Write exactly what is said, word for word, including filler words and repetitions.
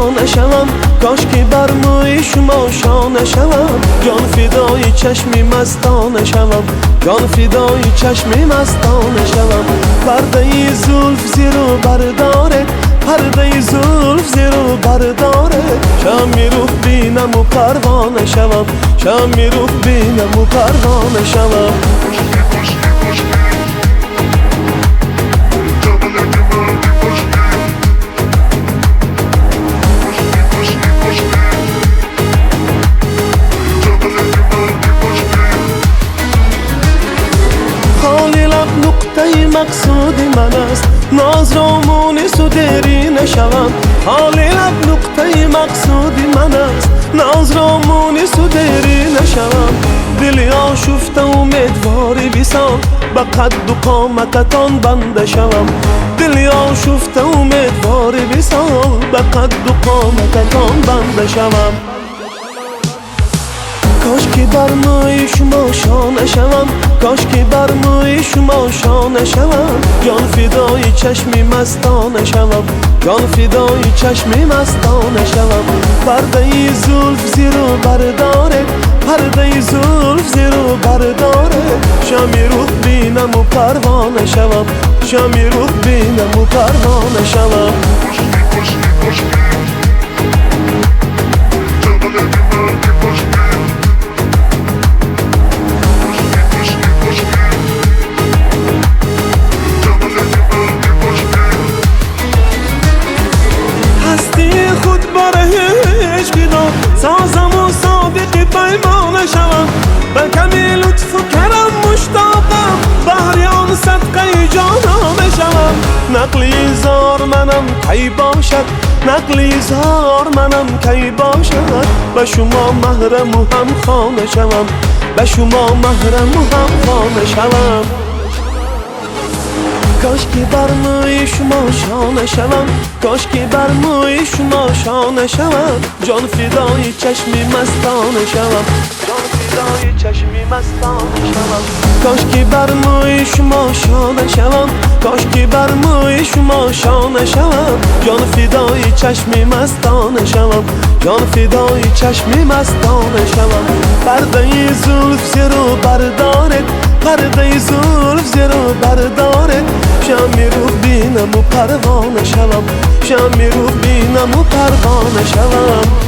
شانه شوم، کاش که بر موی شما شانه شوم. جان فدای چشمی مستانه شوم، جان فدای چشمی مستانه شوم. پرده زلف زیرو برداره، پرده زلف زیرو برداره. شمی روح بینم و پروانه شوم، شمی روح بینم و پروانه شوم. نقطه مقصود من است، ناز را مونس و دیری نشوم. حال لب نقطه مقصود من است، ناز را مونس و دیری نشوم. دلی آشفته امیدواری وصال، به قد و قامتتان بنده شوم. دلی آشفته امیدواری وصال، به قد و قامتتان بنده شوم. کاش که بر موی شما شانه شوم، کاش که بر موی شما شانه شوم. جان فدای چشمی مستانه شوم، جان فدای چشمی مستانه شوم. پرده زلف زیرو برداره، پرده زلف زیرو برداره. شمی روح بینم و پروانه شوم، شمی روح بینم و پروانه شوم. خود باره هیچ بیدار سازم و صادقی پیمانه شوم. به کمی لطف و کرم مشتاقم، بهریان صدقه جانانه شوم. نقلی زار منم کی باشد، نقلی زار منم کی باشد. به شما محرم و هم خانه شوم، به شما محرم و هم خانه شوم. کاش که بر موی شما شانه شوم، کاش که بر موی شما شانه شوم. جان فدای چشمی مستانه شوم، جان فدای چشمی مستانه شوم. کاش که بر موی شما شانه شوم، کاش که بر موی شما شانه شوم. جان فدای چشمی مستانه شوم، جان فدای چشمی مستانه شوم. پرده زلف زیرو برداره، پرده زلف زیرو برداره. شمی روح بینم و پروانه شوم، شمی روح بینم و پروانه شوم.